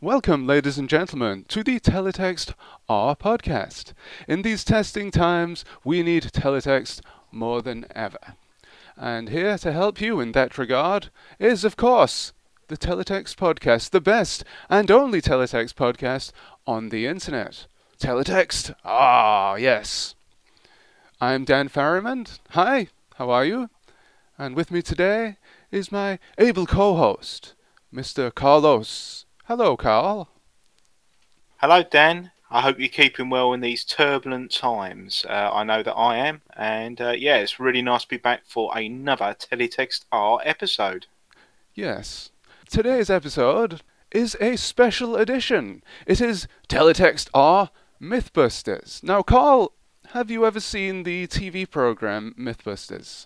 Welcome, ladies and gentlemen, to the Teletext R podcast. In these testing times, we need teletext more than ever. And here to help you in that regard is, of course, the Teletext podcast, the best and only Teletext podcast on the internet. Teletext? Ah, yes. I'm Dan Farrimond. Hi, how are you? And with me today is my able co-host, Mr. Carlos. Hello, Carl. Hello, Dan. I hope you're keeping well in these turbulent times. I know that I am, and it's really nice to be back for another Teletext R episode. Yes. Today's episode is a special edition. It is Teletext R Mythbusters. Now, Carl, have you ever seen the TV program Mythbusters?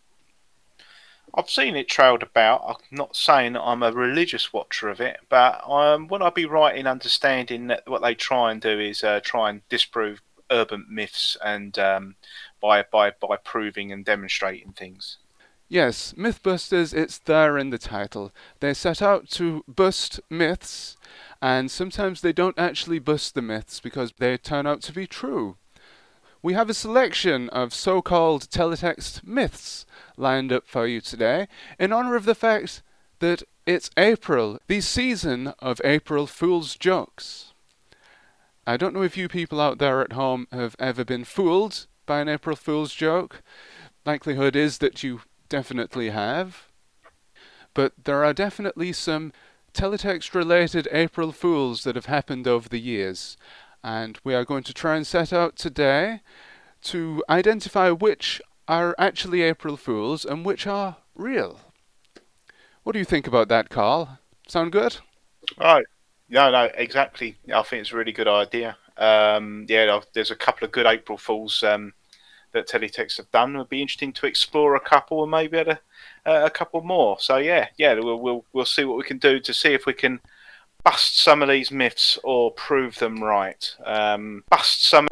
I've seen it trailed about. I'm not saying that I'm a religious watcher of it, but would I be right in understanding that what they try and do is try and disprove urban myths and by proving and demonstrating things? Yes, Mythbusters, it's there in the title. They set out to bust myths, and sometimes they don't actually bust the myths because they turn out to be true. We have a selection of so-called teletext myths lined up for you today in honor of the fact that it's April, the season of April Fool's jokes. I don't know if you people out there at home have ever been fooled by an April Fool's joke. Likelihood is that you definitely have. But there are definitely some teletext-related April Fools that have happened over the years. And we are going to try and set out today to identify which are actually April Fools and which are real. What do you think about that, Carl? Sound good? Right. No, exactly. I think it's a really good idea. There's a couple of good April Fools that Teletext have done. It would be interesting to explore a couple and maybe add a couple more. So we'll see what we can do to see if we can bust some of these myths or prove them right. Bust some.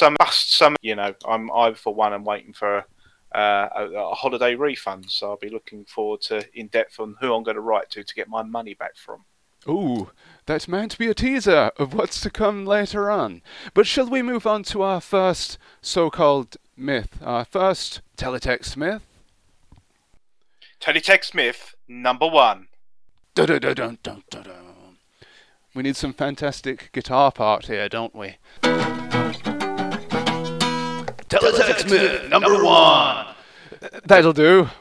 I for one am waiting for a holiday refund, so I'll be looking forward to in depth on who I'm going to write to get my money back from. Ooh, that's meant to be a teaser of what's to come later on. But shall we move on to our first so-called myth, our first teletext myth? Teletext myth number 1. Dun-dun-dun-dun-dun-dun. We need some fantastic guitar part here, don't we? Teletext myth number 1. That'll do.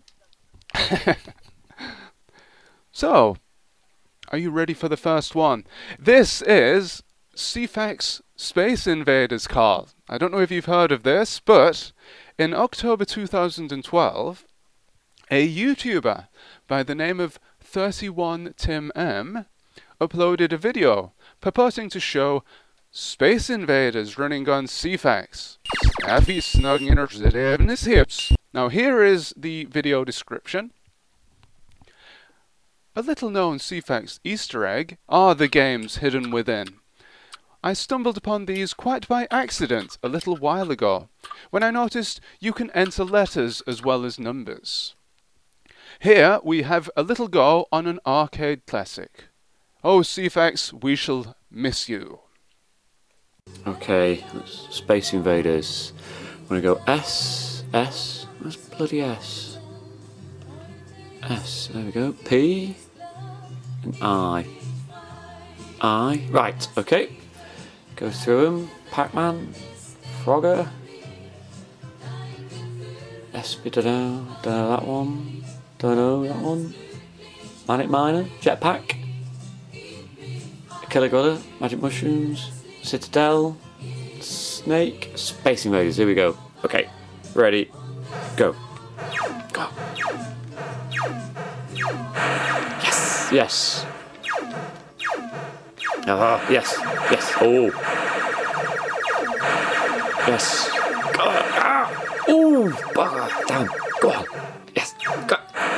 So, are you ready for the first one? This is CFAX Space Invaders, Carl. I don't know if you've heard of this, but in October 2012, a YouTuber by the name of 31TimM uploaded a video purporting to show Space Invaders running on CFAX. Now here is the video description. A little known CFAX Easter egg are the games hidden within. I stumbled upon these quite by accident a little while ago, when I noticed you can enter letters as well as numbers. Here we have a little go on an arcade classic. Oh, CFAX, we shall miss you. Okay, that's Space Invaders. I'm going to go S. Where's bloody S? S, there we go. P and I. Right, okay. Go through them. Pac-Man, Frogger, SP, don't know that one. Don't know that one. Manic Miner, Jetpack, Killer Gorilla, Magic Mushrooms, Citadel, Snake, Space Invaders. Here we go. Okay, ready, go. Go. Yes. Yes. Oh. Yes. Oh, bugger. Damn. Go on. Yes. Go.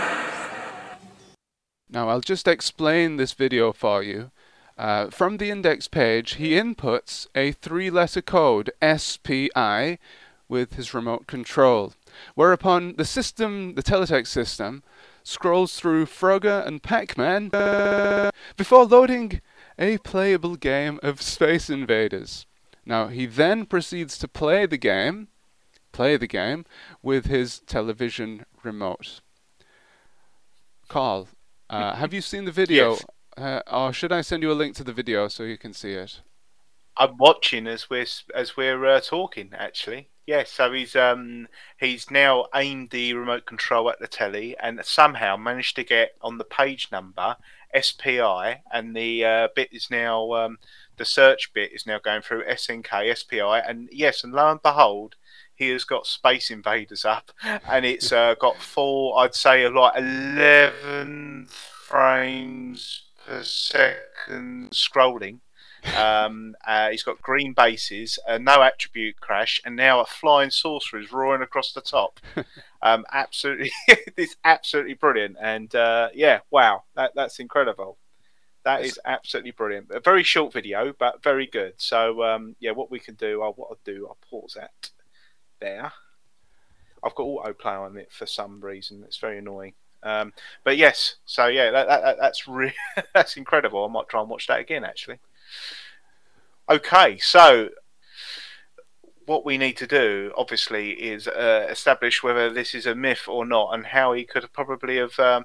Now I'll just explain this video for you. From the index page, he inputs a 3-letter code, SPI, with his remote control, whereupon the teletext system, scrolls through Frogger and Pac-Man before loading a playable game of Space Invaders. Now, he then proceeds to play the game with his television remote. Carl, have you seen the video? Yes. Or should I send you a link to the video so you can see it? I'm watching as we're talking. Actually, yes. So he's now aimed the remote control at the telly and somehow managed to get on the page number SPI, and the bit is now the search bit is now going through SNK SPI, and yes, and lo and behold, he has got Space Invaders up, and it's got I'd say like 11 frames per second scrolling. He's got green bases, no attribute crash, and now a flying saucer is roaring across the top. Absolutely, it's absolutely brilliant. And yeah, wow, that's incredible. That is absolutely brilliant. A very short video, but very good. So yeah, what we can do, I'll pause that there. I've got autoplay on it for some reason. It's very annoying. But yes, so yeah, that's that's incredible. I might try and watch that again, actually. Okay, so what we need to do, obviously, is establish whether this is a myth or not, and how he could probably have done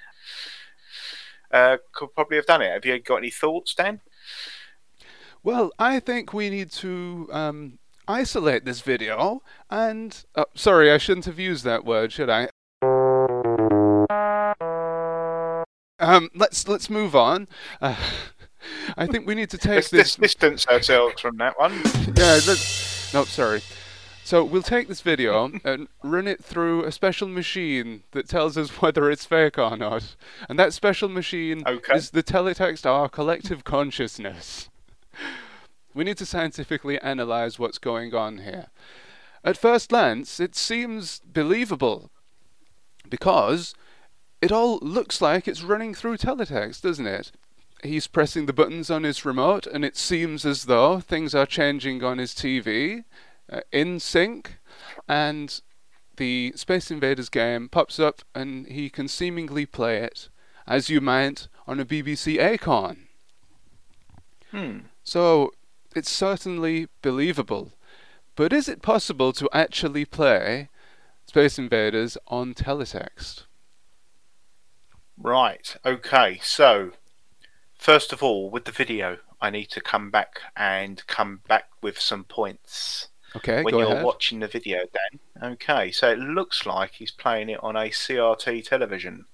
it. Have you got any thoughts, Dan? Well, I think we need to isolate this video and... sorry, I shouldn't have used that word, should I? Let's move on. I think we need to take Let's distance ourselves from that one. Yeah, no, sorry. So we'll take this video and run it through a special machine that tells us whether it's fake or not. And that special machine is the teletext our collective consciousness. We need to scientifically analyze what's going on here. At first glance, it seems believable because it all looks like it's running through teletext, doesn't it? He's pressing the buttons on his remote, and it seems as though things are changing on his TV in sync, and the Space Invaders game pops up, and he can seemingly play it as you might on a BBC Acorn. So it's certainly believable. But is it possible to actually play Space Invaders on teletext? Right, okay, so first of all, with the video, I need to come back with some points. Okay, when go you're ahead. watching the video, Dan. Okay, so it looks like he's playing it on a CRT television.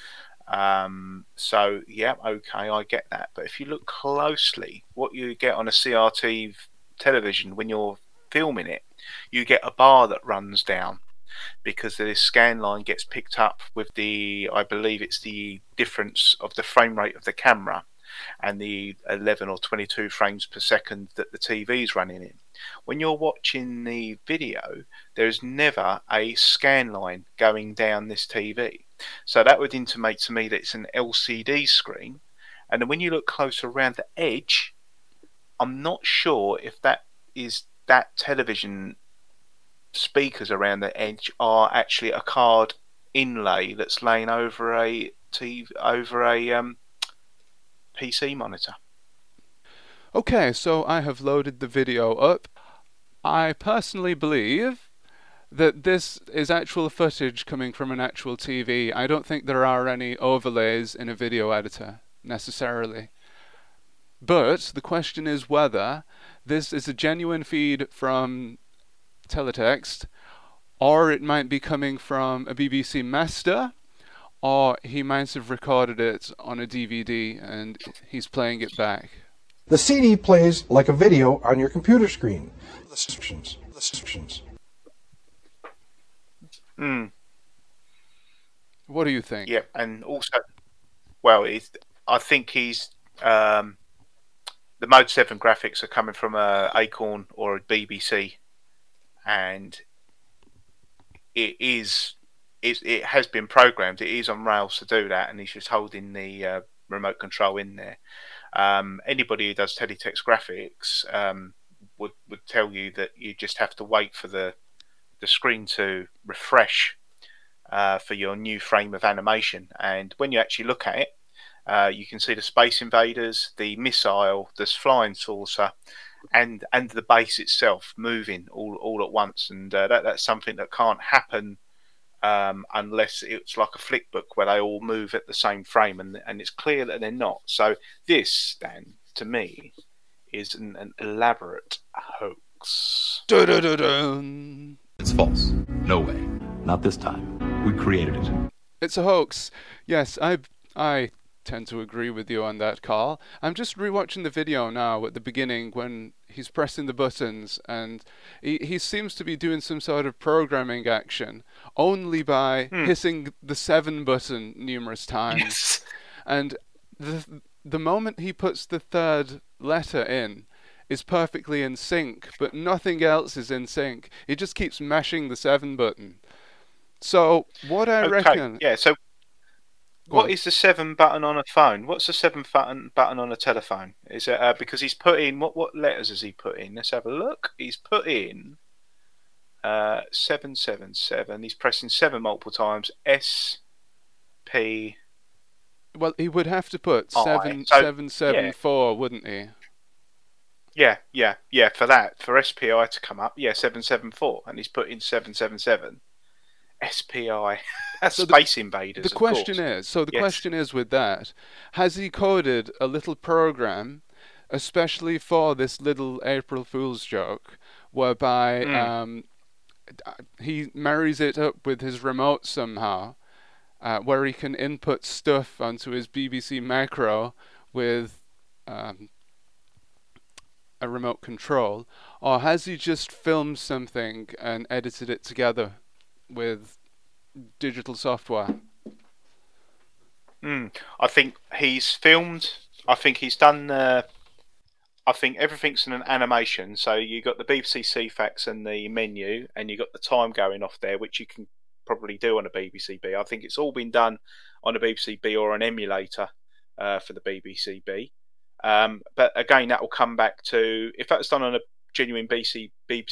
So yeah, okay, I get that. But if you look closely, what you get on a CRT television when you're filming it, you get a bar that runs down, because the scan line gets picked up with I believe it's the difference of the frame rate of the camera and the 11 or 22 frames per second that the TV is running in. When you're watching the video, there's never a scan line going down this TV. So that would intimate to me that it's an LCD screen. And then when you look closer around the edge, I'm not sure if that television speakers around the edge are actually a card inlay that's laying over a PC monitor. Okay, so I have loaded the video up. I personally believe that this is actual footage coming from an actual TV. I don't think there are any overlays in a video editor, necessarily. But the question is whether this is a genuine feed from teletext, or it might be coming from a BBC master, or he might have recorded it on a DVD and he's playing it back. The CD plays like a video on your computer screen. What do you think? Yeah, and also, well, I think he's the Mode 7 graphics are coming from a Acorn or a BBC, and it has been programmed. It is on rails to do that, and he's just holding the remote control in there. Anybody who does teletext graphics would tell you that you just have to wait for the screen to refresh for your new frame of animation. And when you actually look at it, You can see the Space Invaders, the missile, the flying saucer, and the base itself moving all at once, and that's something that can't happen unless it's like a flick book where they all move at the same frame, and it's clear that they're not. So this, Dan, to me, is an elaborate hoax. Dun-dun-dun-dun. It's false. No way. Not this time. We created it. It's a hoax. Yes, I tend to agree with you on that, Carl. I'm just rewatching the video now at the beginning when he's pressing the buttons, and he seems to be doing some sort of programming action only by hitting the 7 button numerous times. Yes. And the moment he puts the 3rd letter in is perfectly in sync, but nothing else is in sync. He just keeps mashing the 7 button. So what I reckon... Yeah, so what is the 7 button on a phone? What's the 7 button on a telephone? Is it because he's put in what letters has he put in? Let's have a look. He's put in 777. He's pressing 7 multiple times. SP. Well, he would have to put So, 7774, wouldn't he? Yeah. For that, for SPI to come up, 774, and he's put in 777. SPI. That's So Space Invaders. The question is with that, has he coded a little program, especially for this little April Fool's joke, whereby he marries it up with his remote somehow, where he can input stuff onto his BBC Macro with a remote control, or has he just filmed something and edited it together with digital software? I think he's filmed. I think he's done. I think everything's in an animation. So you got the BBC CFAX and the menu, and you got the time going off there, which you can probably do on a BBC B. I think it's all been done on a BBC B or an emulator for the BBC B. But again, that will come back to if that's done on a genuine BBC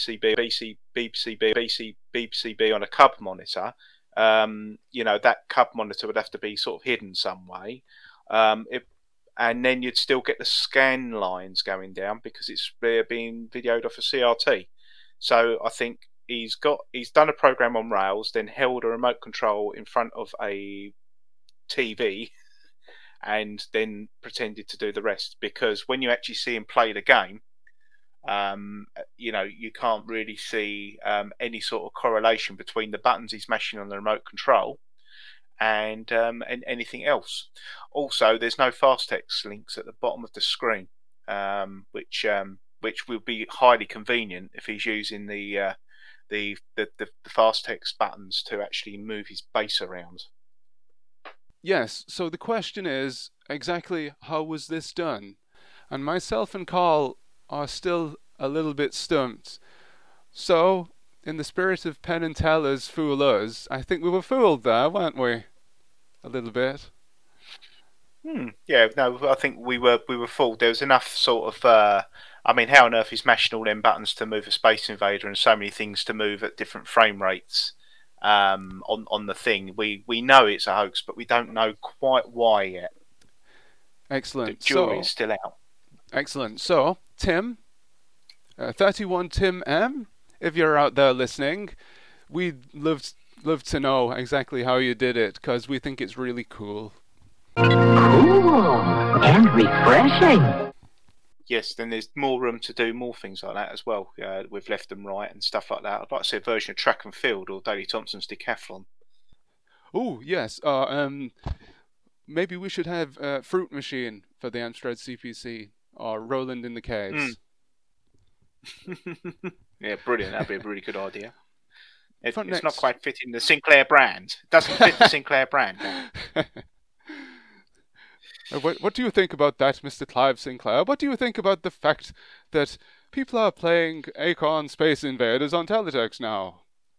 B on a cub monitor. That cub monitor would have to be sort of hidden some way. And then you'd still get the scan lines going down because it's being videoed off a CRT. So I think he's done a program on rails, then held a remote control in front of a TV, and then pretended to do the rest. Because when you actually see him play the game, you can't really see any sort of correlation between the buttons he's mashing on the remote control and anything else. Also, there's no fast text links at the bottom of the screen, which will be highly convenient if he's using the fast text buttons to actually move his base around. Yes, so the question is, exactly how was this done? And myself and Carl are still a little bit stumped. So, in the spirit of Penn and Teller's Fool Us, I think we were fooled there, weren't we? A little bit. Yeah, no, I think we were fooled. There was enough sort of... how on earth is mashing all them buttons to move a Space Invader and so many things to move at different frame rates on the thing? We know it's a hoax, but we don't know quite why yet. Excellent. The jury is still out. Excellent. So, Tim, 31 Tim M, if you're out there listening, we'd love to know exactly how you did it, because we think it's really cool. Cool and refreshing. Yes, then there's more room to do more things like that as well, with left and right and stuff like that. I'd like to see a version of Track and Field or Daley Thompson's Decathlon. Oh, yes. Maybe we should have Fruit Machine for the Amstrad CPC, or Roland in the Caves. Yeah, brilliant. That'd be a really good idea. It's next. Not quite fitting the Sinclair brand. It doesn't fit the Sinclair brand. What do you think about that, Mr. Clive Sinclair? What do you think about the fact that people are playing Acorn Space Invaders on Teletext now?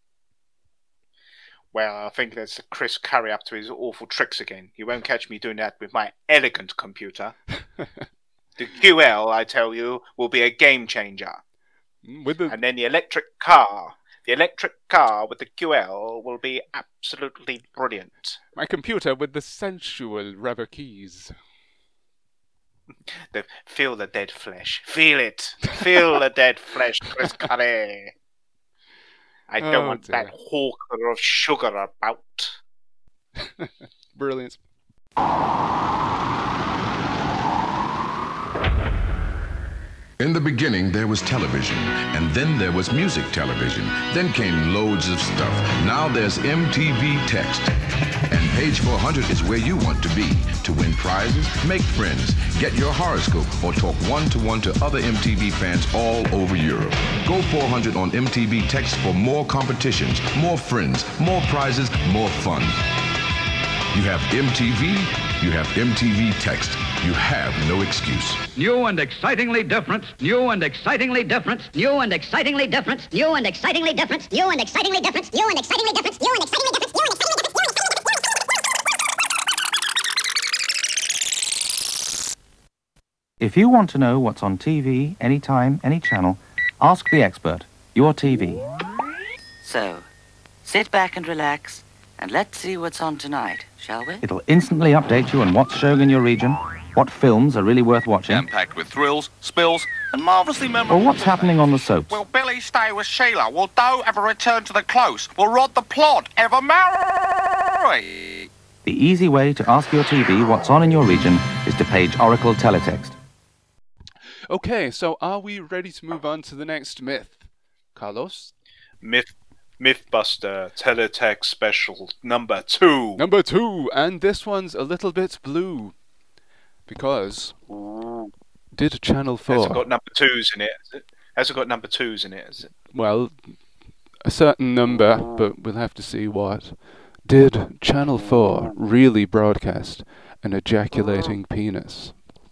Well, I think that's Chris Curry up to his awful tricks again. You won't catch me doing that with my elegant computer. The QL, I tell you, will be a game changer. And then the electric car with the QL will be absolutely brilliant. My computer with the sensual rubber keys. Feel the dead flesh. Feel it. Feel the dead flesh, Chris Curry. I don't Oh, want dear. that hawker of sugar about. Brilliant. In the beginning, there was television, and then there was music television. Then came loads of stuff. Now there's MTV Text. And page 400 is where you want to be, to win prizes, make friends, get your horoscope, or talk one-to-one to other MTV fans all over Europe. Go 400 on MTV Text for more competitions, more friends, more prizes, more fun. You have MTV, you have MTV Text. You have no excuse. New and excitingly different. New and excitingly different. New and excitingly different. New and excitingly different. New and excitingly different. New and excitingly different. New and excitingly different. New and excitingly different. If you want to know what's on TV, anytime, any channel, ask the expert, your TV. So, sit back and relax, and let's see what's on tonight, shall we? It'll instantly update you on what's showing in your region, what films are really worth watching, Jam-packed with thrills, spills, and marvellously memorable... or what's happening on the soaps. Will Billy stay with Sheila? Will Doe ever return to the close? Will Rod the Plod ever marry? The easy way to ask your TV what's on in your region is to page Oracle Teletext. Okay, so are we ready to move on to the next myth? Carlos? Mythbuster Teletext Special number 2. Number 2, and this one's a little bit blue. Because... Did Channel 4... Has it got number 2s in it? Has it got number 2s in it? Is it? Well, a certain number, but we'll have to see what. Did Channel 4 really broadcast an ejaculating penis?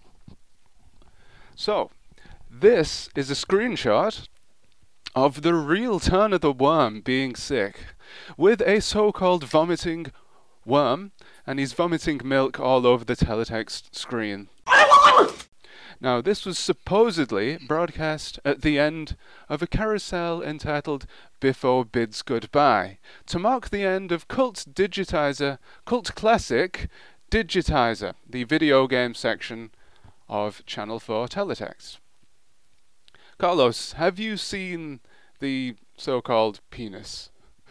So, this is a screenshot of the real Turn of the Worm being sick, with a so-called vomiting worm, and he's vomiting milk all over the teletext screen. Now, this was supposedly broadcast at the end of a carousel entitled Biffo Bids Goodbye, to mark the end of cult classic Digitizer, the video game section of Channel 4 Teletext. Carlos, have you seen the so-called penis?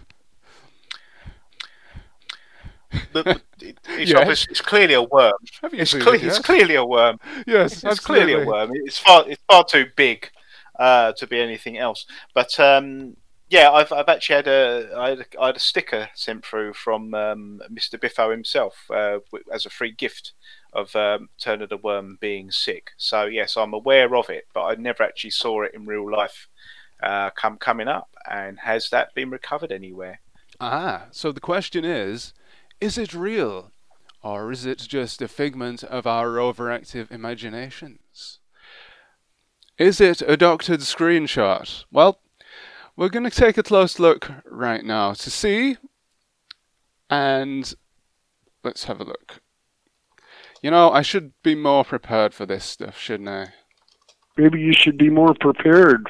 It's clearly a worm. It's clearly a worm. Yes, it's clearly a worm. It's far too big to be anything else. But yeah, I've actually had I had a sticker sent through from Mr. Biffo himself as a free gift of Turn of the Worm being sick. So yes, I'm aware of it, but I never actually saw it in real life coming up. And has that been recovered anywhere? So the question is it real? Or is it just a figment of our overactive imaginations? Is it a doctored screenshot? Well, we're going to take a close look right now to see. And let's have a look. You know, I should be more prepared for this stuff, shouldn't I? Maybe you should be more prepared.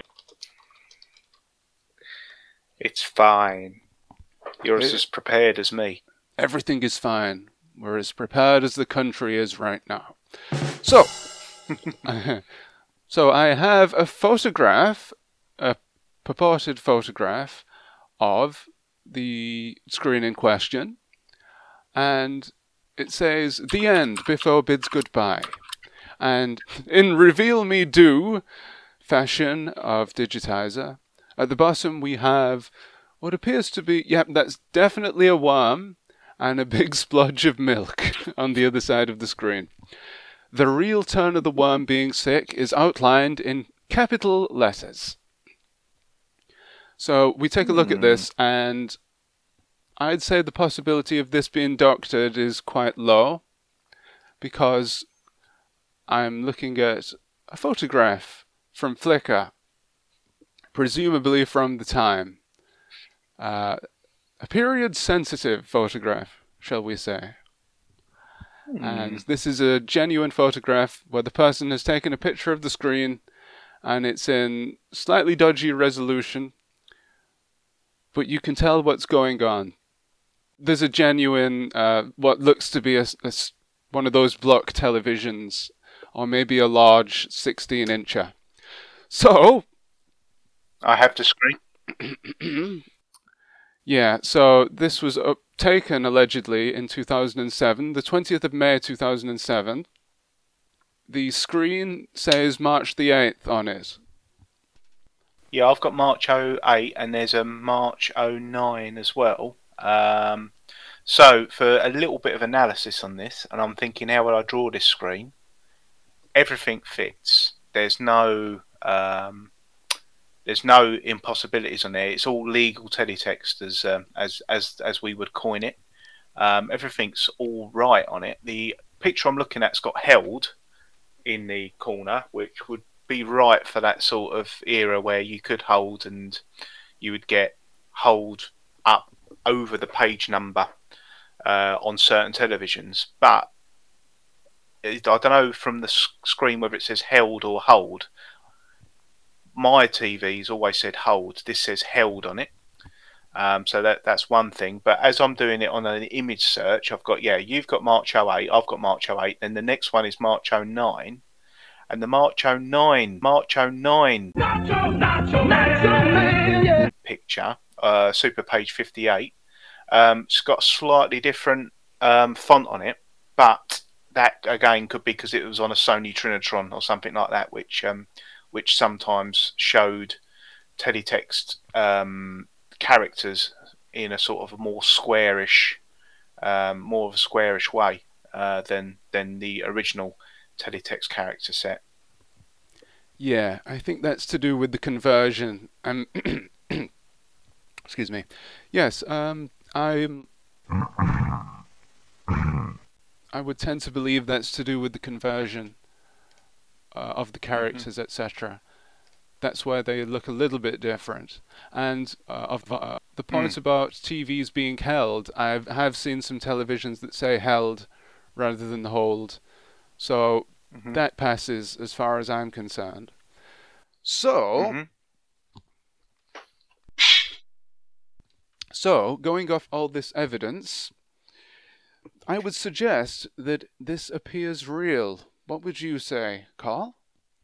It's fine. You're as prepared as me. Everything is fine. We're as prepared as the country is right now. So, I have a photograph, a purported photograph of the screen in question, and it says, "The end, Biffo bids goodbye." And in Reveal Me Do fashion of Digitizer, at the bottom we have what appears to be, that's definitely a worm, and a big splodge of milk on the other side of the screen. The real Turn of the Worm being sick is outlined in capital letters. So we take a look at this, and I'd say the possibility of this being doctored is quite low, because I'm looking at a photograph from Flickr, presumably from the time. A period-sensitive photograph, shall we say. And this is a genuine photograph where the person has taken a picture of the screen, and it's in slightly dodgy resolution, but you can tell what's going on. There's a genuine, what looks to be one of those block televisions or maybe a large 16-incher. So, I have the screen. Yeah, so this was taken allegedly in 2007, the 20th of May 2007. The screen says March the 8th on it. Yeah, I've got March 08 and there's a March 09 as well. So for a little bit of analysis on this, and I'm thinking, how would I draw this screen? Everything fits. There's no impossibilities on there. It's all legal teletext as we would coin it. Everything's all right on it. The picture I'm looking at's got held in the corner, which would be right for that sort of era where you could hold and you would get hold up over the page number on certain televisions. But I don't know from the screen whether it says held or hold. My TV's always said hold. This says held on it. So that's one thing. But as I'm doing it on an image search, I've got, you've got March 08, I've got March 08, then the next one is March 09. And the March 09 picture, Super Page 58, it's got a slightly different font on it, but that again could be because it was on a Sony Trinitron or something like that, which sometimes showed teletext characters in a sort of a more squarish way than the original teletext character set. Yeah, I think that's to do with the conversion. Excuse me. Yes, I would tend to believe that's to do with the conversion of the characters, etc. That's where they look a little bit different. And the point about TVs being held, I have seen some televisions that say held rather than hold. So that passes as far as I'm concerned. So, going off all this evidence, I would suggest that this appears real. What would you say, Carl?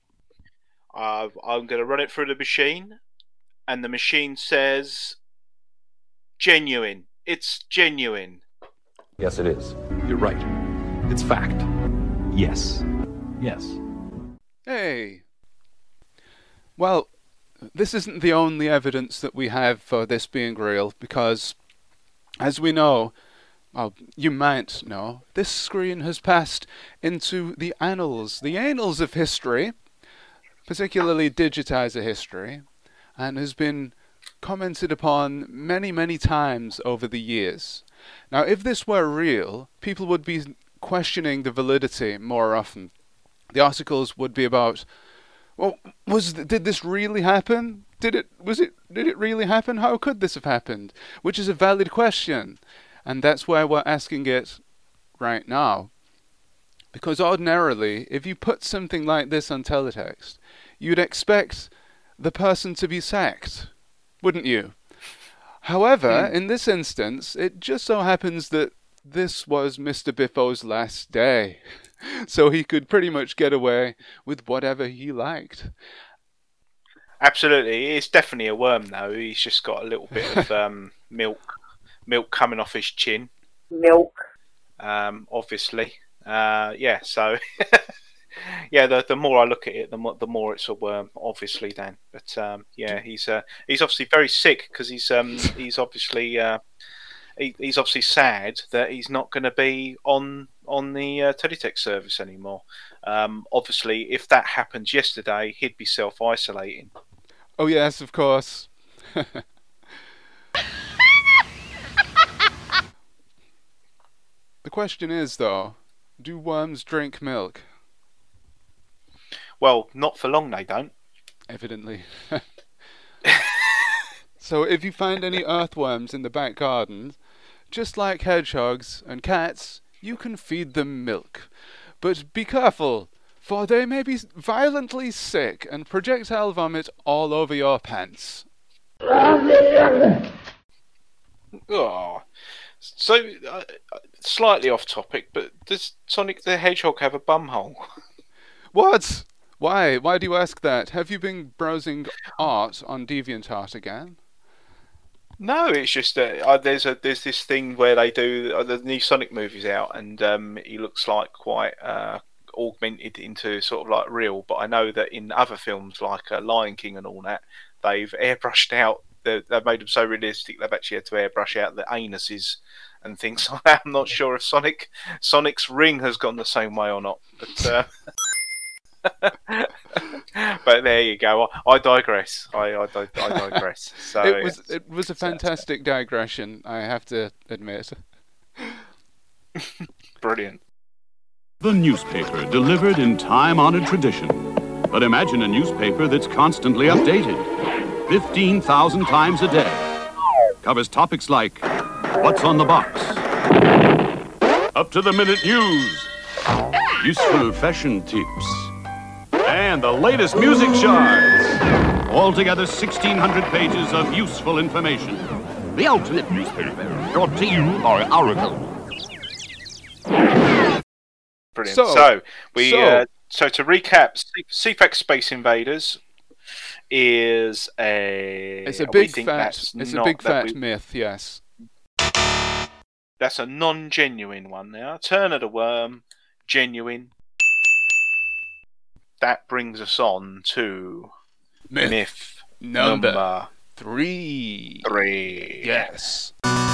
I'm going to run it through the machine, and the machine says genuine. It's genuine. Yes, it is. You're right. It's fact. Yes. Yes. Hey. Well, this isn't the only evidence that we have for this being real, because, as we know, well, you might know, this screen has passed into the annals of history, particularly digitizer history, and has been commented upon many, many times over the years. Now, if this were real, people would be questioning the validity more often. The articles would be about, well, did this really happen? Did it really happen? How could this have happened? Which is a valid question, and that's why we're asking it right now. Because ordinarily, if you put something like this on teletext, you'd expect the person to be sacked, wouldn't you? However, in this instance, it just so happens that this was Mr. Biffo's last day, so he could pretty much get away with whatever he liked. Absolutely, it's definitely a worm though. He's just got a little bit of milk coming off his chin. Milk. Obviously, yeah. So, yeah. The more I look at it, the more it's a worm. Obviously, Dan. But yeah, he's obviously very sick because he's obviously. He's obviously sad that he's not going to be on the teletext service anymore. Obviously, if that happened yesterday, he'd be self-isolating. Oh yes, of course. The question is, though, do worms drink milk? Well, not for long, they don't. Evidently. So if you find any earthworms in the back garden, just like hedgehogs and cats, you can feed them milk. But be careful, for they may be violently sick and projectile vomit all over your pants. Oh. So, slightly off topic, but does Sonic the Hedgehog have a bumhole? What? Why? Why do you ask that? Have you been browsing art on DeviantArt again? No, it's just that there's this thing where they do the new Sonic movies out, and he looks like quite augmented into sort of like real. But I know that in other films like Lion King and all that, they've airbrushed out. They've made them so realistic they've actually had to airbrush out the anuses and things like that. I'm not sure if Sonic's ring has gone the same way or not, but. But there you go. I digress. I digress. So it was a fantastic digression, I have to admit. Brilliant. The newspaper delivered in time-honored tradition. But imagine a newspaper that's constantly updated, 15,000 times a day. Covers topics like what's on the box, up-to-the-minute news, useful fashion tips, and the latest music charts. Altogether 1,600 pages of useful information. The ultimate newspaper, brought to you by Oracle. Brilliant. So to recap, CFX Space Invaders is it's a big fat myth. Yes, that's a non-genuine one. Now, Turn of the Worm, genuine. That brings us on to myth number 3. Yes.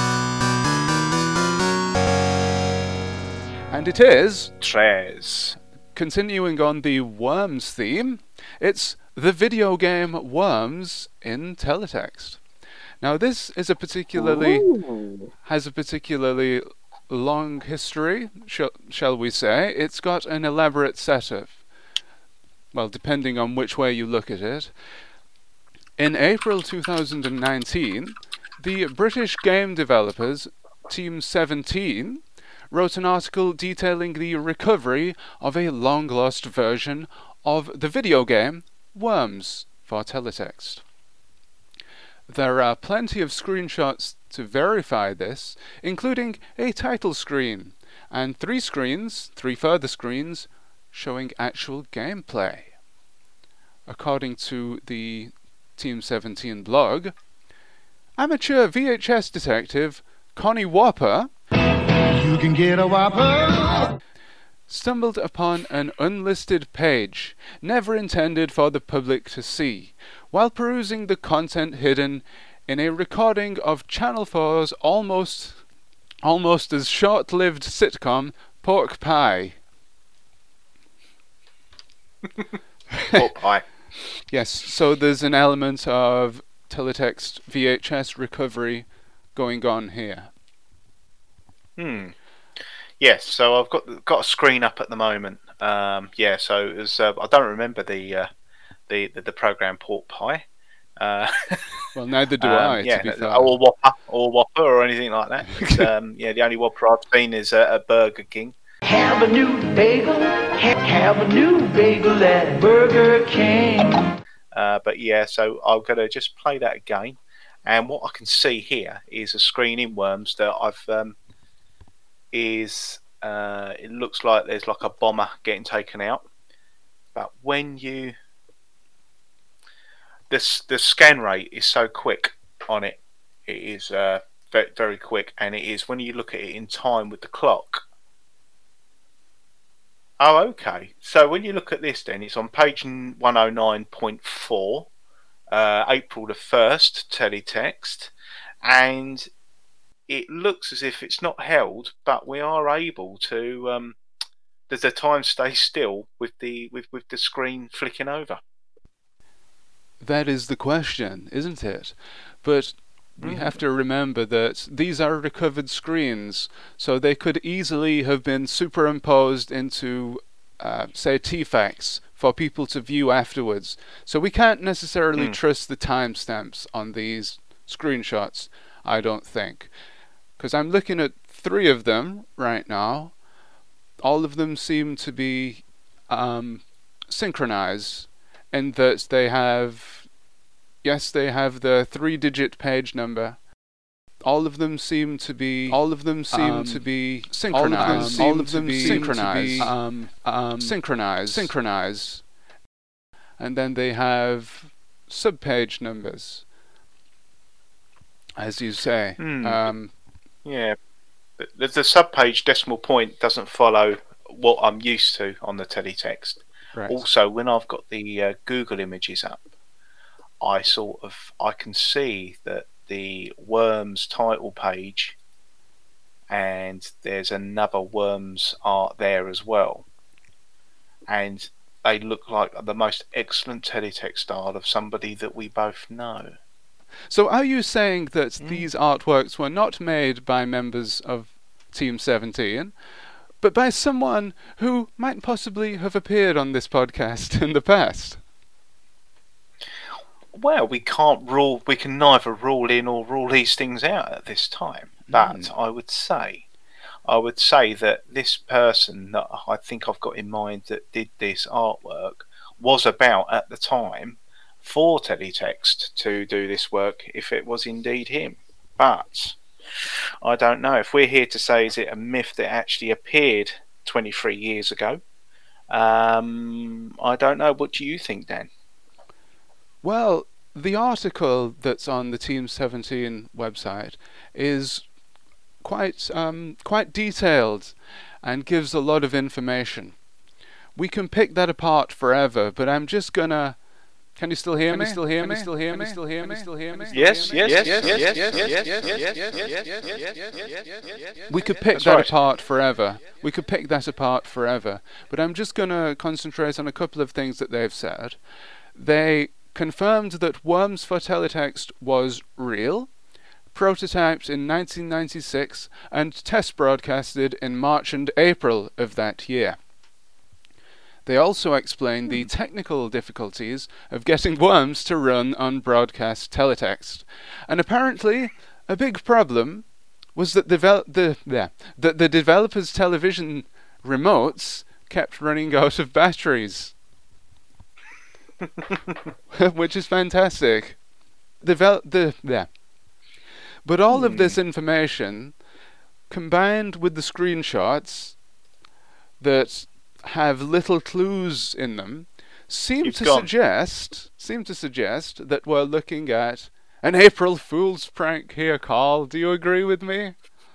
And it is... Tres. Continuing on the Worms theme, it's the video game Worms in teletext. Now this is has a particularly long history, shall we say. It's got an elaborate setup. Well, depending on which way you look at it. In April 2019, the British game developers, Team 17, wrote an article detailing the recovery of a long-lost version of the video game Worms for teletext. There are plenty of screenshots to verify this, including a title screen, and 3 further screens, showing actual gameplay. According to the Team 17 blog, amateur VHS detective Connie Whopper You can get a Whopper stumbled upon an unlisted page, never intended for the public to see, while perusing the content hidden in a recording of Channel 4's almost as short-lived sitcom Pork Pie. Pork Pie. Yes, so there's an element of teletext VHS recovery going on here. Yes, so I've got a screen up at the moment. So it was, I don't remember the program Pork Pie. Well, neither do I. Yeah, to be fair. or Whopper, or anything like that. But, the only Whopper I've seen is a Burger King. Have a new bagel. Have a new bagel at Burger King. But yeah, so I'm going to just play that again. And what I can see here is a screen in Worms that I've it looks like there's like a bomber getting taken out. But when the scan rate is so quick on it, it is very, very quick, and it is when you look at it in time with the clock. Oh, okay. So when you look at this, then it's on page 109.4, April the 1st, teletext, and it looks as if it's not held, but we are able to. Does the time stay still with the screen flicking over? That is the question, isn't it? But we have to remember that these are recovered screens, so they could easily have been superimposed into, say, TFAX for people to view afterwards. So we can't necessarily trust the timestamps on these screenshots, I don't think. Because I'm looking at 3 of them right now. All of them seem to be synchronized in that they have the 3-digit page number. all of them seem to be synchronized. Synchronized. And then they have subpage numbers, as you say. Yeah, the subpage decimal point doesn't follow what I'm used to on the teletext. Right. Also, when I've got the Google images up, I can see that the Worms title page, and there's another Worms art there as well, and they look like the most excellent teletext style of somebody that we both know. So are you saying that these artworks were not made by members of Team 17, but by someone who might possibly have appeared on this podcast in the past? Well, we can neither rule in or rule these things out at this time. But I would say that this person that I think I've got in mind that did this artwork was about at the time for teletext to do this work, if it was indeed him. But I don't know. If we're here to say, is it a myth that actually appeared 23 years ago? I don't know. What do you think, Dan? Well, the article that's on the Team 17 website is quite detailed and gives a lot of information. We can pick that apart forever, but I'm just gonna... Can you still hear me? Yes. We could pick that apart forever. But I'm just going to concentrate on a couple of things that they've said. They confirmed that Worms for Teletext was real, prototyped in 1996, and test broadcasted in March and April of that year. They also explained the technical difficulties of getting Worms to run on broadcast teletext. And apparently, a big problem was that the developers' television remotes kept running out of batteries. Which is fantastic. But all of this information, combined with the screenshots that have little clues in them, seem to suggest that we're looking at an April Fool's prank here, Carl. Do you agree with me?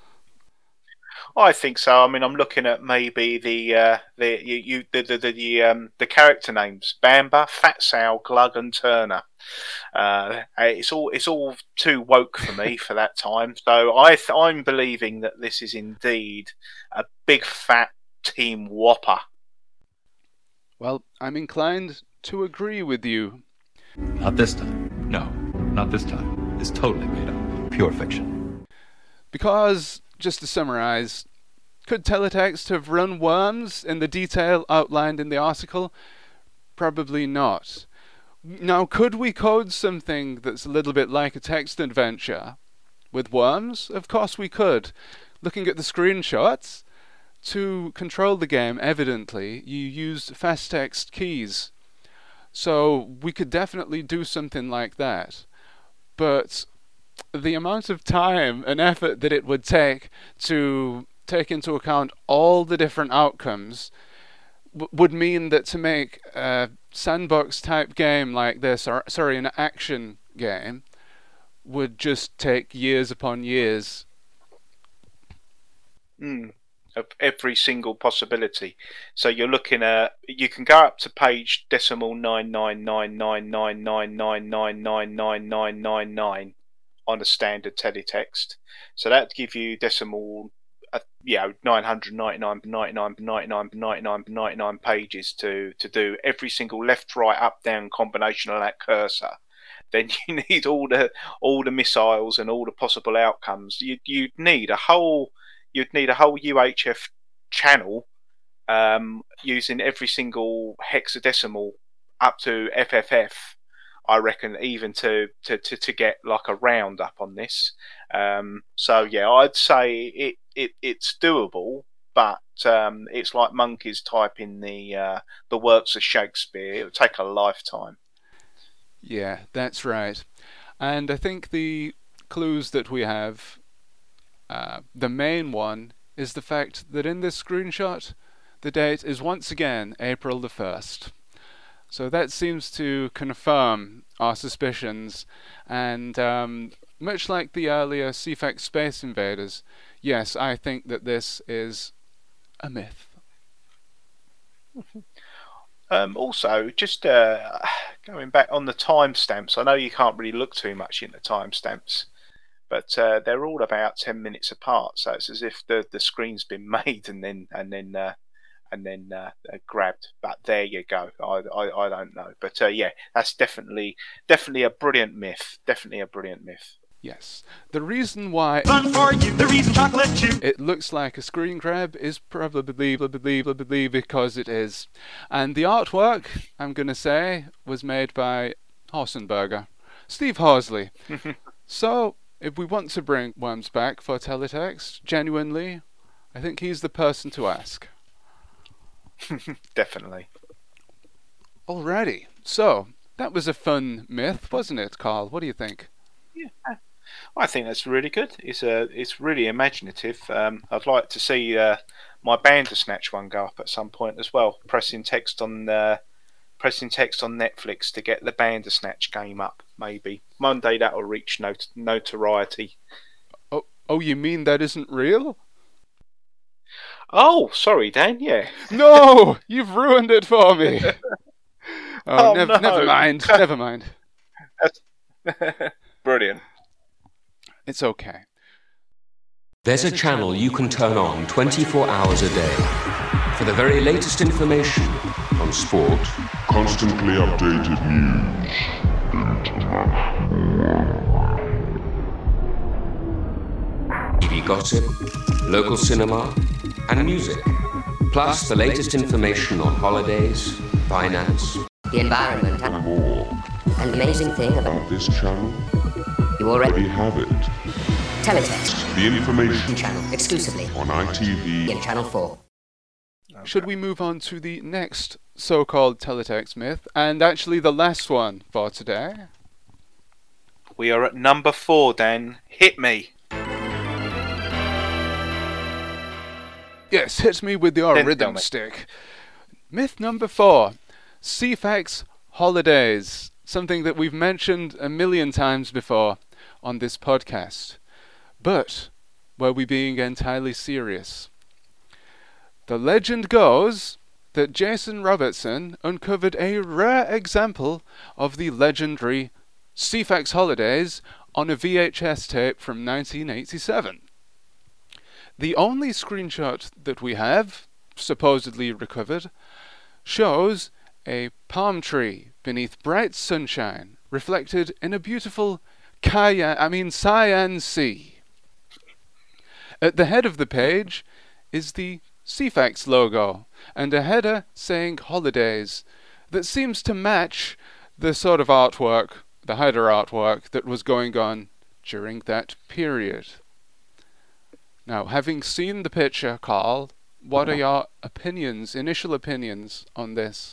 I think so. I mean, I'm looking at maybe the character names: Bamba, Fat Sal, Glug, and Turner. It's all too woke for me for that time. So I'm believing that this is indeed a big fat team whopper. Well, I'm inclined to agree with you. Not this time. No, not this time. It's totally made up. Pure fiction. Because, just to summarize, could teletext have run Worms in the detail outlined in the article? Probably not. Now, could we code something that's a little bit like a text adventure with Worms? Of course we could. Looking at the screenshots, to control the game, evidently, you used fast text keys. So we could definitely do something like that. But the amount of time and effort that it would take to take into account all the different outcomes would mean that to make a sandbox type game like this, an action game, would just take years upon years. Of every single possibility. So you're looking at, you can go up to page decimal 9999999999999 on a standard teletext. So that'd give you decimal 999 pages to do every single left, right, up, down combination of that cursor. Then you need all the missiles and all the possible outcomes. You'd need a whole UHF channel using every single hexadecimal up to FFF, I reckon, even to get like a roundup on this. So yeah, I'd say it's doable, but it's like monkeys typing the works of Shakespeare. It would take a lifetime. Yeah, that's right. And I think the clues that we have The main one is the fact that in this screenshot, the date is once again April the 1st. So that seems to confirm our suspicions, and much like the earlier CFAX Space Invaders, yes, I think that this is a myth. Also, just going back on the timestamps, I know you can't really look too much into timestamps, but they're all about 10 minutes apart. So it's as if the screen's been made and then grabbed. But there you go. I don't know, but yeah, that's definitely a brilliant myth. Definitely a brilliant myth. Yes. The reason why it looks like a screen grab is probably because it is. And the artwork, I'm going to say, was made by Horsenberger, Steve Horsley. So, if we want to bring Worms back for teletext, genuinely, I think he's the person to ask. Definitely. Alrighty. So, that was a fun myth, wasn't it, Carl? What do you think? Yeah. I think that's really good. It's really imaginative. I'd like to see my Bandersnatch one go up at some point as well. Pressing text on Netflix to get the Bandersnatch game up. Maybe one day that will reach notoriety. Oh, you mean that isn't real? Oh, sorry, Dan. Yeah. No, you've ruined it for me. No. Never mind. Never mind. Brilliant. It's okay. There's a channel you can turn on 24 hours a day for the very latest information on sport, Constantly updated news. TV gossip, local cinema, and music. Plus the latest information on holidays, finance, the environment, and more. An amazing thing about This channel, you already have it. Teletext, The information channel exclusively on ITV in Channel 4. Should we move on to the next so-called teletext myth, and actually the last one for today? We are at number 4, Dan. Hit me. Yes, hit me with your rhythm stick. Myth number 4. CFAX holidays. Something that we've mentioned a million times before on this podcast. But were we being entirely serious? The legend goes that Jason Robertson uncovered a rare example of the legendary CFAX holidays on a VHS tape from 1987. The only screenshot that we have, supposedly recovered, shows a palm tree beneath bright sunshine, reflected in a beautiful cyan sea. At the head of the page is the CFAX logo, and a header saying holidays, that seems to match the sort of artwork, the header artwork, that was going on during that period. Now, having seen the picture, Carl, what are your initial opinions on this?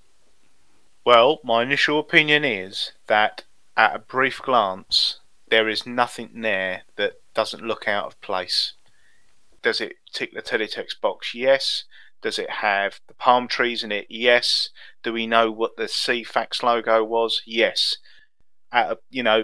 Well, my initial opinion is that at a brief glance, there is nothing there that doesn't look out of place. Does it tick the teletext box? Yes. Does it have the palm trees in it? Yes. Do we know what the CFAX logo was? Yes. On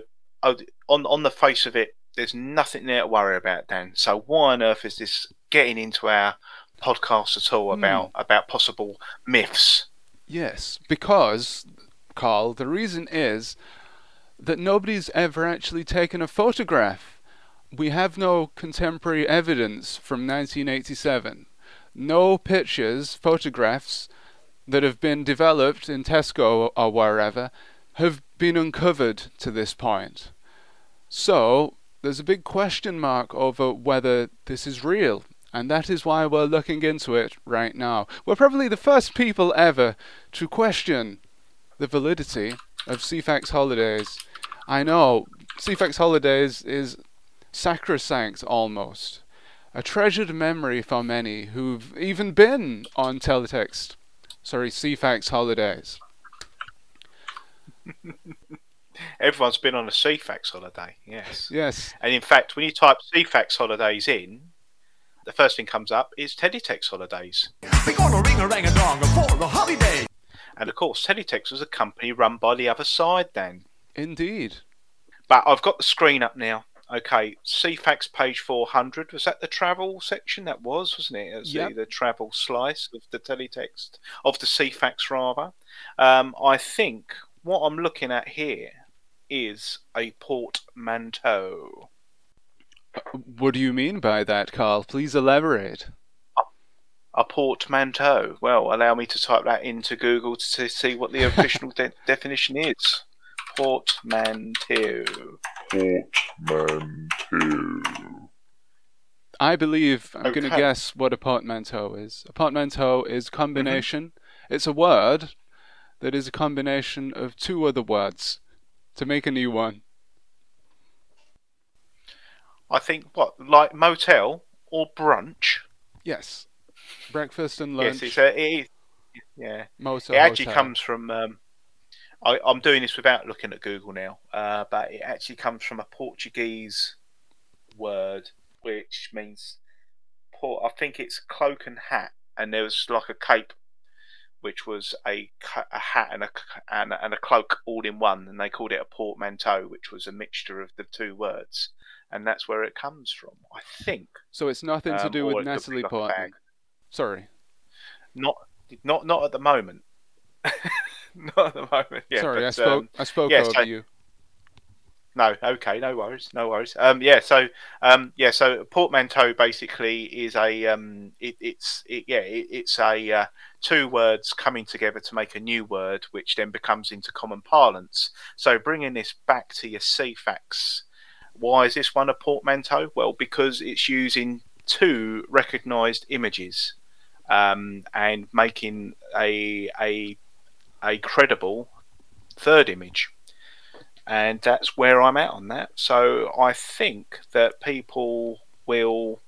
the face of it, there's nothing there to worry about, Dan. So why on earth is this getting into our podcast at all about possible myths? Yes, because, Carl, the reason is that nobody's ever actually taken a photograph. We have no contemporary evidence from 1987. No pictures, photographs that have been developed in Tesco or wherever have been uncovered to this point. So, there's a big question mark over whether this is real. And that is why we're looking into it right now. We're probably the first people ever to question the validity of CFAX holidays. I know, CFAX holidays is sacrosanct almost. A treasured memory for many who've even been on CFAX holidays. Everyone's been on a CFAX holiday, yes. Yes. And in fact, when you type CFAX holidays in, the first thing comes up is Teletext holidays. We're gonna ring a rang a dong for the holiday. And of course, Teletext was a company run by the other side, Dan. Indeed. But I've got the screen up now. Okay, CFAX page 400. Was that the travel section? That was, wasn't it? It was the travel slice of the Teletext, of the CFAX rather. I think what I'm looking at here is a portmanteau. What do you mean by that, Carl? Please elaborate. A portmanteau. Well, allow me to type that into Google to see what the official definition is. Portmanteau. Portmanteau. I believe I'm going to guess what a portmanteau is. A portmanteau is combination. It's a word that is a combination of two other words to make a new one. I think, like motel or brunch? Yes. Breakfast and lunch. Yes, it is. Yeah. Motel, it actually hotel. comes from... I'm doing this without looking at Google now, but it actually comes from a Portuguese word, which means I think it's cloak and hat, and there was like a cape, which was a hat and a cloak all in one, and they called it a portmanteau, which was a mixture of the two words, and that's where it comes from, I think. So it's nothing to do with Natalie Portman. Sorry. Not at the moment. Not at the moment. Yeah, sorry, but, I spoke over you. No, okay, no worries. So portmanteau basically is it's a two words coming together to make a new word, which then becomes into common parlance. So bringing this back to your CFAX, why is this one a portmanteau? Well, because it's using two recognised images, and making a credible third image. And that's where I'm at on that. So I think that people will...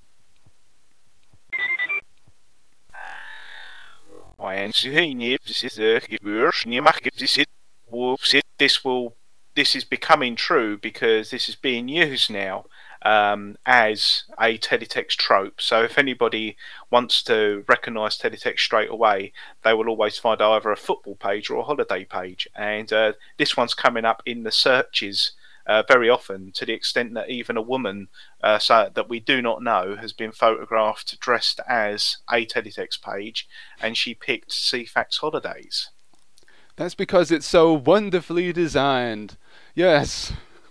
This is becoming true because this is being used now as a teletext trope. So if anybody wants to recognise teletext straight away, they will always find either a football page or a holiday page. And this one's coming up in the searches very often, to the extent that even a woman that we do not know has been photographed dressed as a teletext page, and she picked CFAX holidays. That's because it's so wonderfully designed. Yes.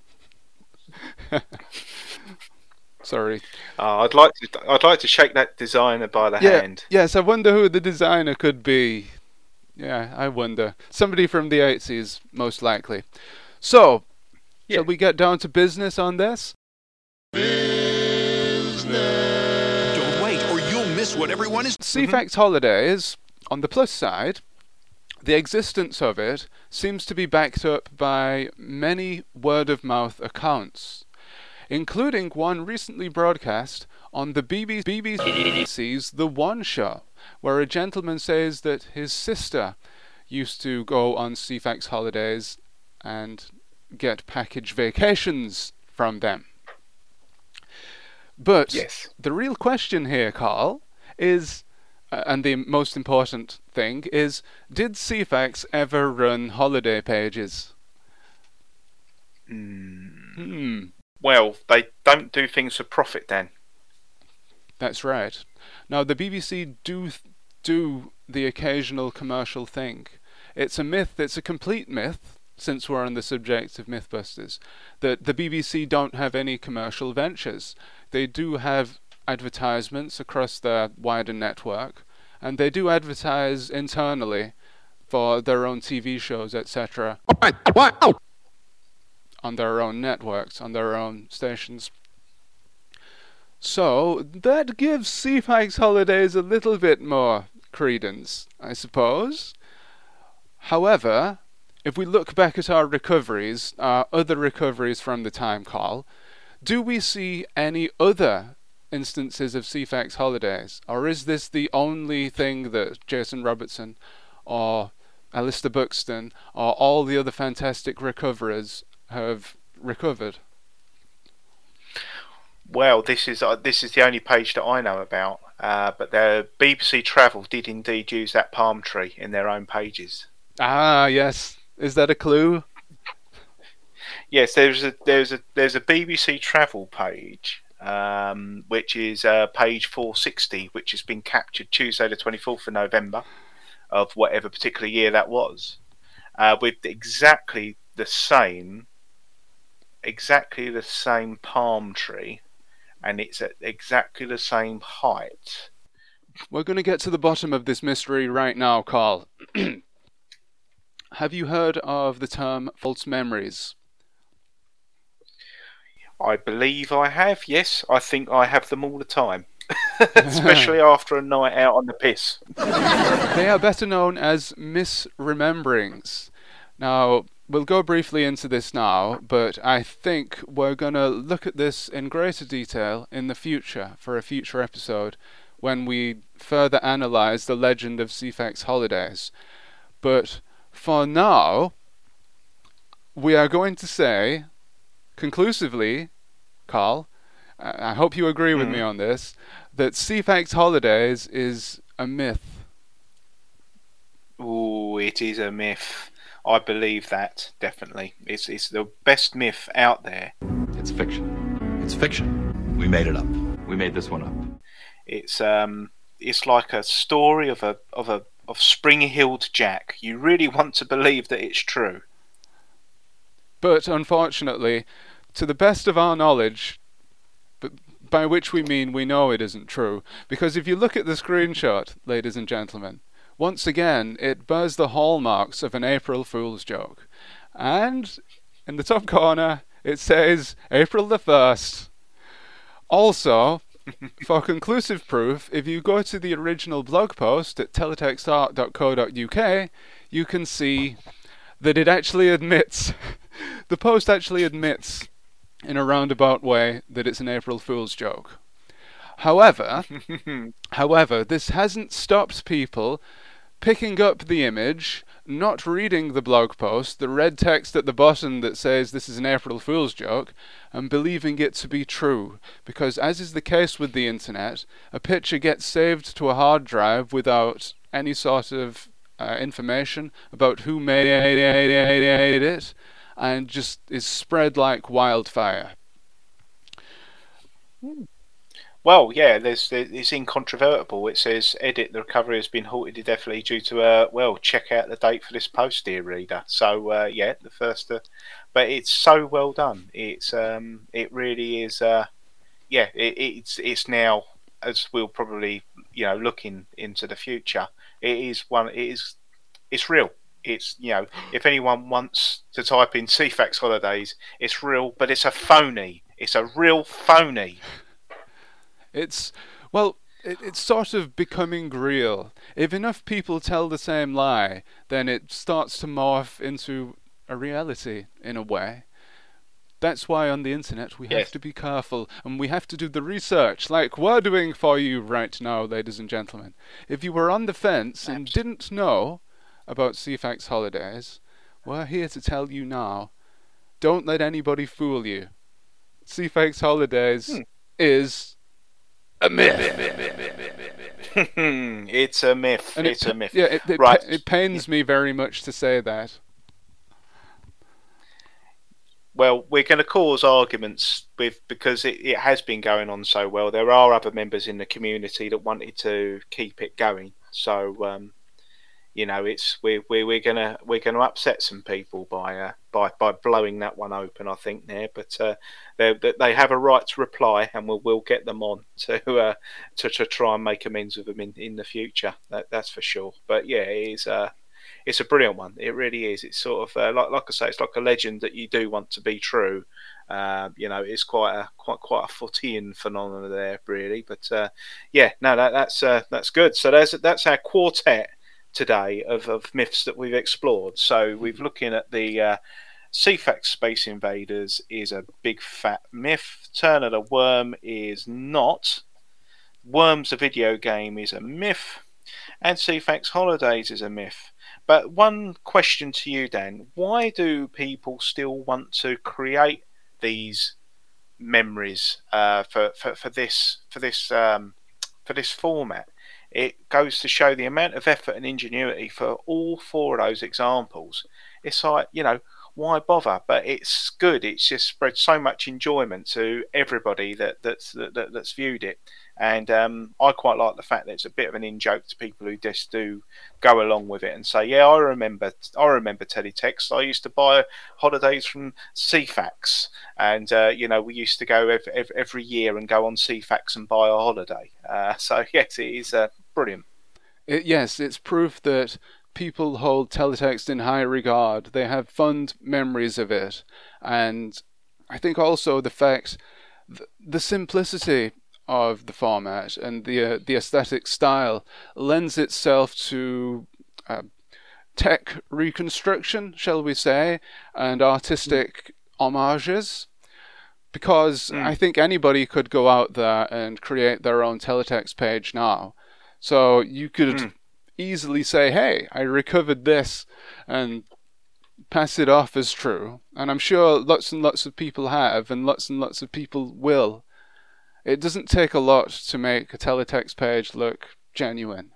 Sorry. I'd like to shake that designer by the hand. Yes, I wonder who the designer could be. Yeah, I wonder. Somebody from the 80s, most likely. So, shall we get down to business on this? Business. Don't wait, or you'll miss what everyone is... CFAX holidays, on the plus side, the existence of it seems to be backed up by many word-of-mouth accounts, including one recently broadcast on the BBC's The One Show, where a gentleman says that his sister used to go on CFAX holidays and get package vacations from them. But the real question here, Carl, is, and the most important thing is, did CFAX ever run holiday pages? Well, they don't do things for profit, Dan. That's right. Now, the BBC do the occasional commercial thing. It's a myth, it's a complete myth, since we're on the subject of Mythbusters, that the BBC don't have any commercial ventures. They do have advertisements across their wider network, and they do advertise internally for their own TV shows, etc. On their own networks, on their own stations. So, that gives CFAX holidays a little bit more credence, I suppose. However, if we look back at our recoveries, our other recoveries from the time, Carl, do we see any other instances of CFAX holidays? Or is this the only thing that Jason Robertson or Alistair Buxton or all the other fantastic recoverers have recovered? Well, this is the only page that I know about. But the BBC Travel did indeed use that palm tree in their own pages. Ah, yes. Is that a clue? Yes, there's a BBC Travel page, which is page 460, which has been captured Tuesday the 24th of November of whatever particular year that was, with exactly the same palm tree, and it's at exactly the same height. We're going to get to the bottom of this mystery right now, Carl. Have you heard of the term false memories? I believe I have, yes. I think I have them all the time. Especially after a night out on the piss. They are better known as misrememberings. Now, we'll go briefly into this now, but I think we're going to look at this in greater detail in the future, for a future episode, when we further analyse the legend of Ceefax Holidays. But for now, we are going to say, conclusively, Carl, I hope you agree with me on this, that Ceefax Holidays is a myth. Ooh, it is a myth. I believe that, definitely. It's the best myth out there. It's fiction. It's fiction. We made it up. We made this one up. It's like a story of spring-heeled Jack. You really want to believe that it's true. But unfortunately, to the best of our knowledge, by which we mean we know it isn't true, because if you look at the screenshot, ladies and gentlemen, once again, it bears the hallmarks of an April Fool's joke. And in the top corner, it says April the 1st. Also, for conclusive proof, if you go to the original blog post at teletextart.co.uk, you can see that it actually admits, the post actually admits in a roundabout way that it's an April Fool's joke. However, this hasn't stopped people picking up the image, not reading the blog post, the red text at the bottom that says this is an April Fool's joke, and believing it to be true. Because as is the case with the internet, a picture gets saved to a hard drive without any sort of information about who made it, and just is spread like wildfire. Well, yeah, it's incontrovertible. It says, edit, the recovery has been halted indefinitely due to, check out the date for this post, dear reader. So, the first, but it's so well done. It really is, it's now, as we'll probably, looking into the future, it's real. It's, if anyone wants to type in Ceefax Holidays, it's real, but it's a phony. It's a real phony. It's sort of becoming real. If enough people tell the same lie, then it starts to morph into a reality, in a way. That's why on the internet we have to be careful, and we have to do the research, like we're doing for you right now, ladies and gentlemen. If you were on the fence and didn't know about Ceefax Holidays, we're here to tell you now. Don't let anybody fool you. Ceefax Holidays is a myth. It's a myth. And it's a myth. Yeah, right. It pains me very much to say that. Well, we're going to cause arguments because it has been going on so well. There are other members in the community that wanted to keep it going. So, we're gonna upset some people by blowing that one open, I think there. But they have a right to reply, and we'll get them on to try and make amends with them in the future. That's for sure. But yeah, it's a brilliant one. It really is. It's sort of like I say, it's like a legend that you do want to be true. It's quite a Footian phenomenon there, really. But that's good. So that's our quartet today of myths that we've explored. So we've looking at the Ceefax Space Invaders is a big fat myth. Turn of the Worm is not. Worms, a video game, is a myth. And Ceefax Holidays is a myth. But one question to you, Dan: why do people still want to create these memories for this format? It goes to show the amount of effort and ingenuity for all four of those examples. It's like, why bother? But it's good. It's just spread so much enjoyment to everybody that's viewed it. And I quite like the fact that it's a bit of an in-joke to people who just do go along with it and say, yeah, I remember teletext. I used to buy holidays from CFAX, and we used to go every year and go on CFAX and buy a holiday. So yes, it is brilliant. Yes, it's proof that people hold teletext in high regard. They have fond memories of it, and I think also the fact the simplicity of the format and the aesthetic style lends itself to tech reconstruction, shall we say, and artistic homages, because I think anybody could go out there and create their own teletext page now. So you could easily say, hey, I recovered this, and pass it off as true. And I'm sure lots and lots of people have, and lots of people will. It doesn't take a lot to make a teletext page look genuine.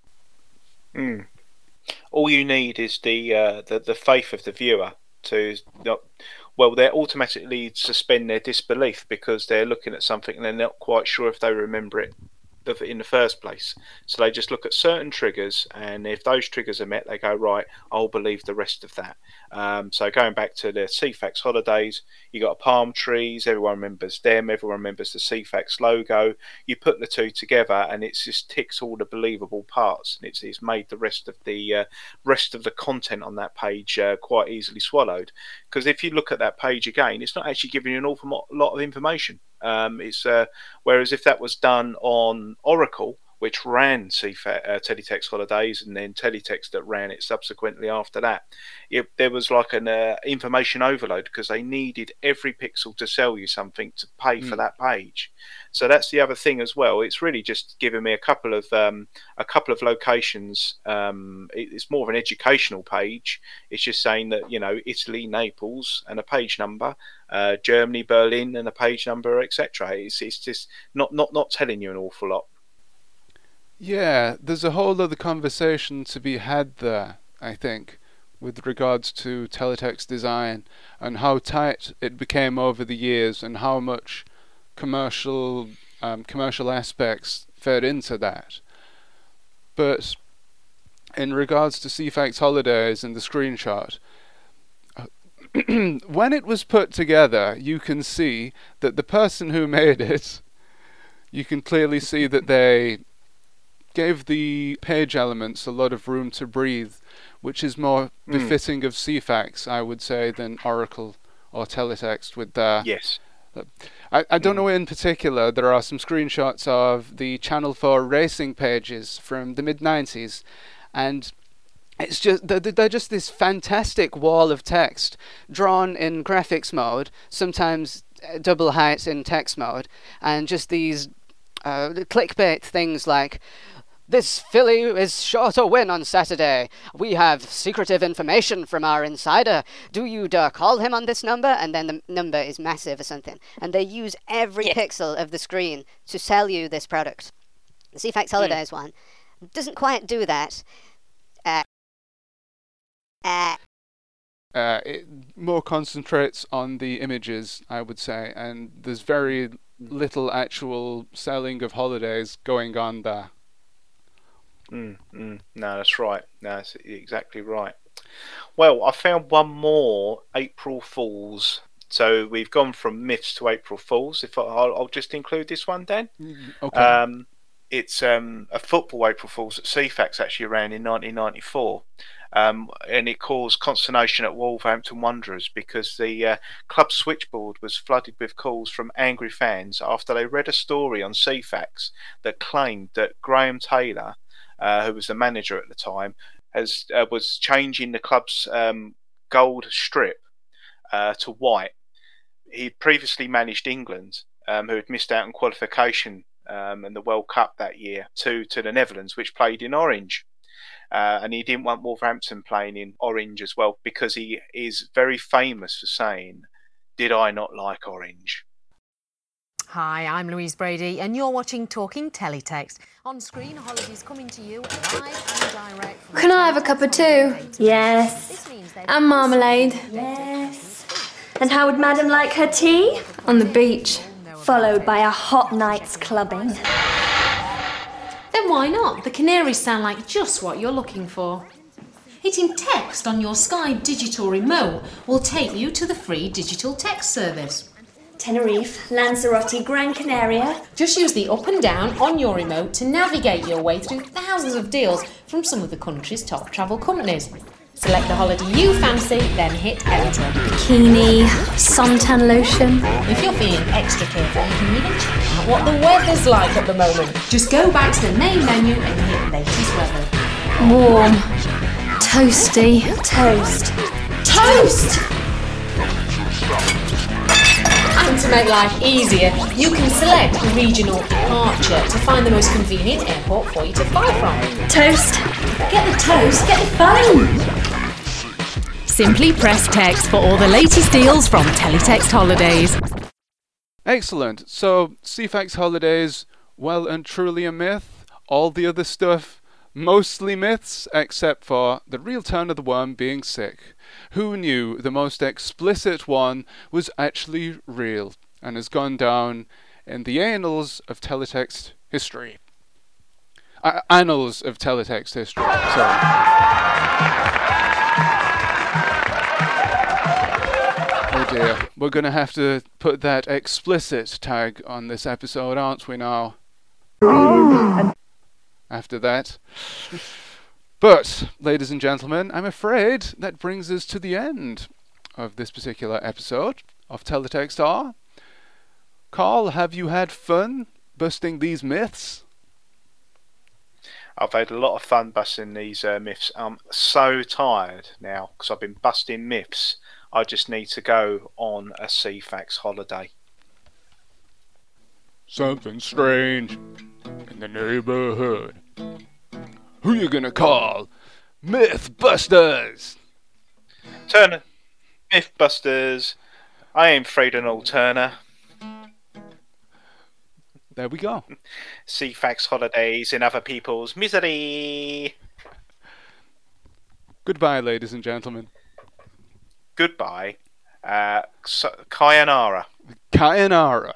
All you need is the faith of the viewer to not. Well, they automatically suspend their disbelief because they're looking at something and they're not quite sure if they remember it in the first place. So they just look at certain triggers, and if those triggers are met, they go, right, I'll believe the rest of that. So going back to the CFAX holidays, you got palm trees, everyone remembers them, everyone remembers the CFAX logo. You put the two together and it just ticks all the believable parts, and it's made the rest of the content on that page quite easily swallowed. Because if you look at that page again, it's not actually giving you an awful lot of information. Whereas if that was done on Oracle, which ran teletext holidays, and then teletext that ran it subsequently after that, there was like an information overload because they needed every pixel to sell you something to pay for that page. So that's the other thing as well. It's really just giving me a couple of locations. It's more of an educational page. It's just saying that Italy, Naples, and a page number, Germany, Berlin, and a page number, etc. It's just not telling you an awful lot. Yeah, there's a whole other conversation to be had there, I think, with regards to teletext design and how tight it became over the years and how much commercial aspects fed into that. But in regards to CFAX holidays and the screenshot, when it was put together, you can see that the person who made it, you can clearly see that they gave the page elements a lot of room to breathe, which is more befitting of CFAX, I would say, than Oracle or teletext with their... Yes. I don't know in particular, there are some screenshots of the Channel 4 racing pages from the mid-90s, and it's just they're just this fantastic wall of text drawn in graphics mode, sometimes double height in text mode, and just these clickbait things like, "This filly is sure to win on Saturday. We have secretive information from our insider. Do you dare call him on this number?" And then the number is massive or something. And they use every pixel of the screen to sell you this product. The CFAX Holidays one doesn't quite do that. It more concentrates on the images, I would say, and there's very little actual selling of holidays going on there. No, that's right. No, that's exactly right. Well, I found one more April Fools. So we've gone from myths to April Fools. I'll just include this one, Dan. Okay. It's a football April Fools that CFAX actually ran in 1994. And it caused consternation at Wolverhampton Wanderers because the club switchboard was flooded with calls from angry fans after they read a story on CFAX that claimed that Graham Taylor, who was the manager at the time, was changing the club's gold strip to white. He'd previously managed England, who had missed out on qualification in the World Cup that year, to the Netherlands, which played in orange. And he didn't want Wolverhampton playing in orange as well, because he is very famous for saying, "Did I not like orange?" Hi, I'm Louise Brady, and you're watching Talking Teletext. On screen, Holidays coming to you live and direct. From Can I have a cup of tea? Yes. And marmalade? Yes. And how would Madam like her tea? On the beach. Followed by a hot night's clubbing. Then why not? The Canaries sound like just what you're looking for. Hitting text on your Sky Digital remote will take you to the free digital text service. Tenerife, Lanzarote, Gran Canaria. Just use the up and down on your remote to navigate your way through thousands of deals from some of the country's top travel companies. Select the holiday you fancy, then hit enter. Bikini, suntan lotion. If you're feeling extra careful, you can even check out what the weather's like at the moment. Just go back to the main menu and hit latest weather. Warm. Toasty. Toast. Toast! And to make life easier, you can select regional departure to find the most convenient airport for you to fly from. Toast. Get the toast, get the phone. Simply press text for all the latest deals from Teletext Holidays. Excellent. So, CFAX Holidays, well and truly a myth. All the other stuff, mostly myths, except for the real turn of the worm being sick. Who knew the most explicit one was actually real and has gone down in the annals of teletext history. Annals of teletext history, sorry. Oh dear, we're going to have to put that explicit tag on this episode, aren't we now? After that. But, ladies and gentlemen, I'm afraid that brings us to the end of this particular episode of Teletext R. Carl, have you had fun busting these myths? I've had a lot of fun busting these myths. I'm so tired now because I've been busting myths. I just need to go on a CFAX holiday. Something strange in the neighborhood. Who you gonna call? Mythbusters! Turner. Mythbusters. I am Fredo Turner. There we go. CFAX holidays in other people's misery. Goodbye, ladies and gentlemen. Goodbye. Kayanara. Kayanara.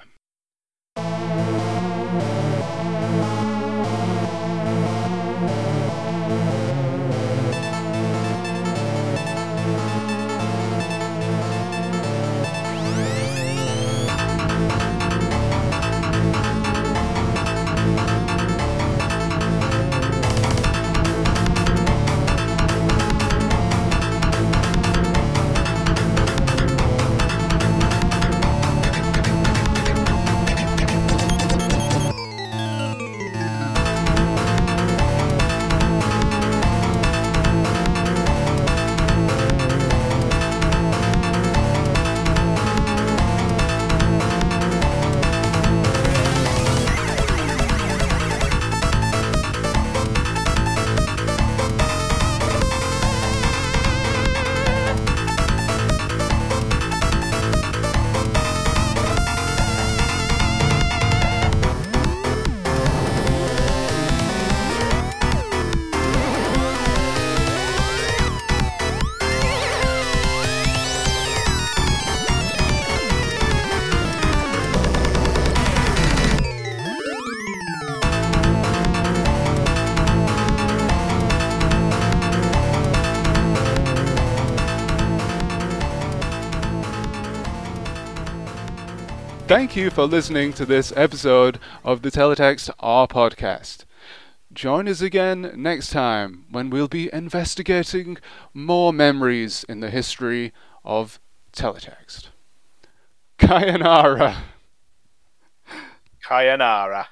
Thank you for listening to this episode of the Teletext R podcast. Join us again next time when we'll be investigating more memories in the history of teletext. Kayanara. Kayanara.